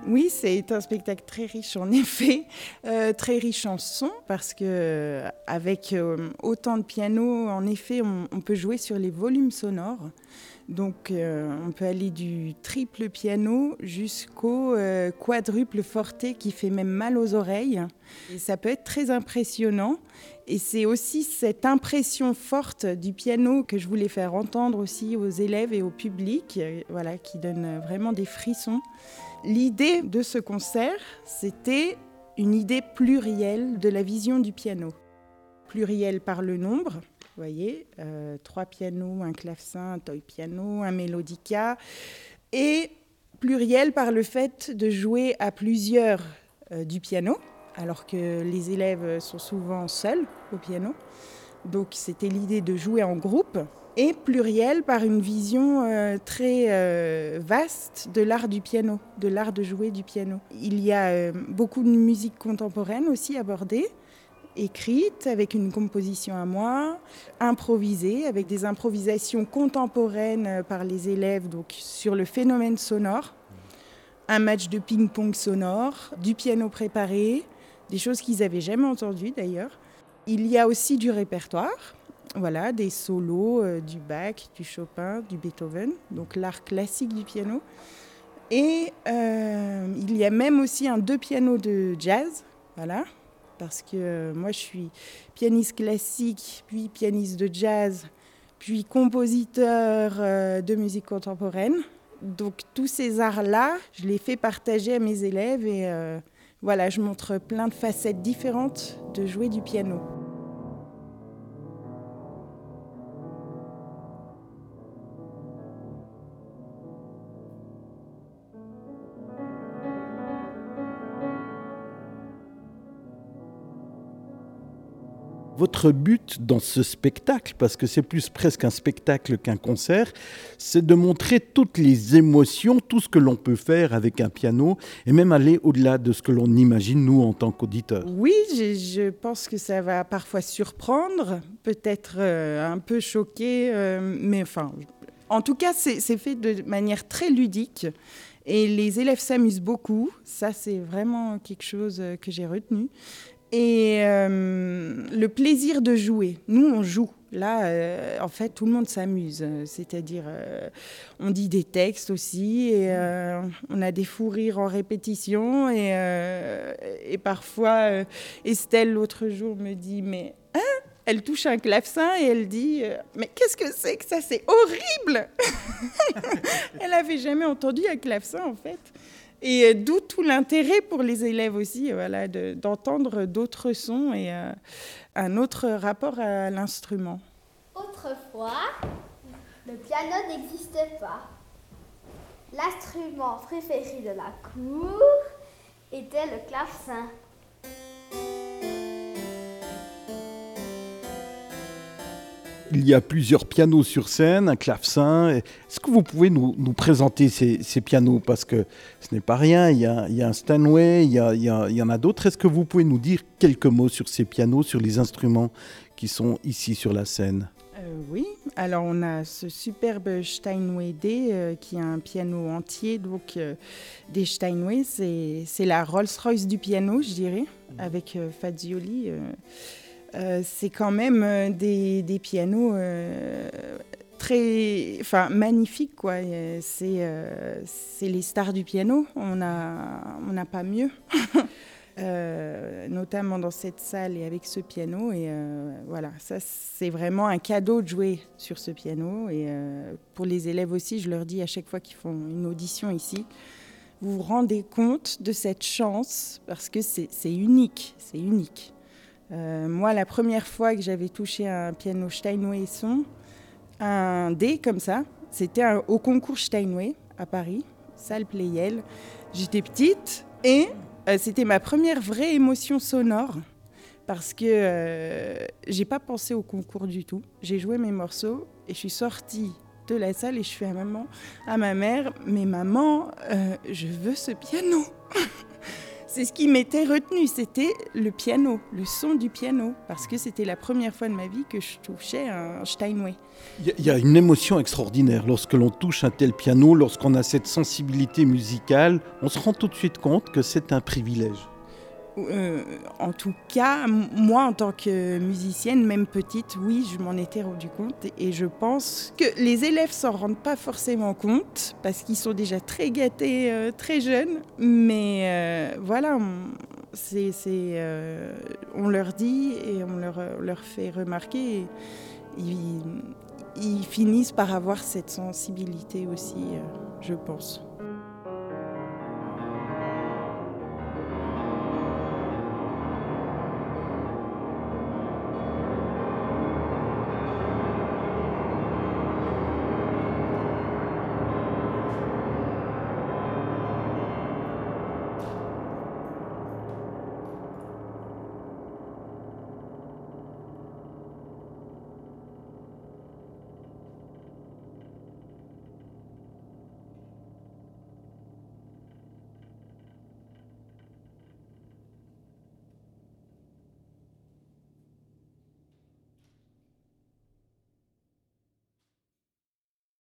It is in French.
Oui, c'est un spectacle très riche en effet, très riche en son, parce que avec autant de pianos, en effet, on peut jouer sur les volumes sonores. Donc on peut aller du triple piano jusqu'au quadruple forte qui fait même mal aux oreilles. Et ça peut être très impressionnant. Et c'est aussi cette impression forte du piano que je voulais faire entendre aussi aux élèves et au public, voilà, qui donne vraiment des frissons. L'idée de ce concert, c'était une idée plurielle de la vision du piano. Plurielle par le nombre, vous voyez, 3 pianos, un clavecin, un toy piano, un mélodica, et plurielle par le fait de jouer à plusieurs du piano, alors que les élèves sont souvent seuls au piano. Donc c'était l'idée de jouer en groupe. Et pluriel par une vision très vaste de l'art du piano, de l'art de jouer du piano. Il y a beaucoup de musique contemporaine aussi abordée, écrite avec une composition à moi, improvisée avec des improvisations contemporaines par les élèves donc sur le phénomène sonore, un match de ping-pong sonore, du piano préparé, des choses qu'ils n'avaient jamais entendues d'ailleurs. Il y a aussi du répertoire. Voilà, des solos du Bach, du Chopin, du Beethoven, donc l'art classique du piano. Et il y a même aussi un 2 pianos de jazz, voilà, parce que moi je suis pianiste classique, puis pianiste de jazz, puis compositeur de musique contemporaine. Donc tous ces arts-là, je les fais partager à mes élèves et voilà, je montre plein de facettes différentes de jouer du piano. Votre but dans ce spectacle, parce que c'est plus presque un spectacle qu'un concert, c'est de montrer toutes les émotions, tout ce que l'on peut faire avec un piano, et même aller au-delà de ce que l'on imagine, nous, en tant qu'auditeurs. Oui, je pense que ça va parfois surprendre, peut-être un peu choquer, mais enfin, en tout cas, c'est fait de manière très ludique. Et les élèves s'amusent beaucoup. Ça, c'est vraiment quelque chose que j'ai retenu. Et le plaisir de jouer. Nous, on joue. Là, en fait, tout le monde s'amuse. C'est-à-dire, on dit des textes aussi, et on a des fous rires en répétition. Et parfois, Estelle, l'autre jour, me dit, mais elle touche un clavecin et elle dit mais qu'est-ce que c'est que ça? C'est horrible. Elle n'avait jamais entendu un clavecin, en fait. Et d'où tout l'intérêt pour les élèves aussi, voilà, d'entendre d'autres sons et un autre rapport à l'instrument. Autrefois, le piano n'existait pas. L'instrument préféré de la cour était le clavecin. Il y a plusieurs pianos sur scène, un clavecin. Est-ce que vous pouvez nous présenter ces pianos? Parce que ce n'est pas rien, il y a un Steinway, il y en a d'autres. Est-ce que vous pouvez nous dire quelques mots sur ces pianos, sur les instruments qui sont ici sur la scène? Oui, alors on a ce superbe Steinway D qui est un piano entier. Donc des Steinway, c'est la Rolls-Royce du piano, je dirais, avec Fazioli. C'est quand même des pianos très, magnifiques, quoi. C'est les stars du piano. On n'a pas mieux. Notamment dans cette salle et avec ce piano. Et voilà, ça c'est vraiment un cadeau de jouer sur ce piano. Et pour les élèves aussi, je leur dis à chaque fois qu'ils font une audition ici, vous vous rendez compte de cette chance parce que c'est unique, c'est unique. Moi, la première fois que j'avais touché un piano Steinway son, un D comme ça, c'était au concours Steinway à Paris, salle Pleyel. J'étais petite et c'était ma première vraie émotion sonore parce que j'ai pas pensé au concours du tout. J'ai joué mes morceaux et je suis sortie de la salle et je fais à ma mère, mais maman, je veux ce piano. C'est ce qui m'était retenu, c'était le piano, le son du piano, parce que c'était la première fois de ma vie que je touchais un Steinway. Il y a une émotion extraordinaire lorsque l'on touche un tel piano, lorsqu'on a cette sensibilité musicale, on se rend tout de suite compte que c'est un privilège. En tout cas, moi en tant que musicienne, même petite, oui, je m'en étais rendu compte et je pense que les élèves s'en rendent pas forcément compte parce qu'ils sont déjà très gâtés, très jeunes, mais voilà, on leur dit et on leur fait remarquer et ils finissent par avoir cette sensibilité aussi, je pense.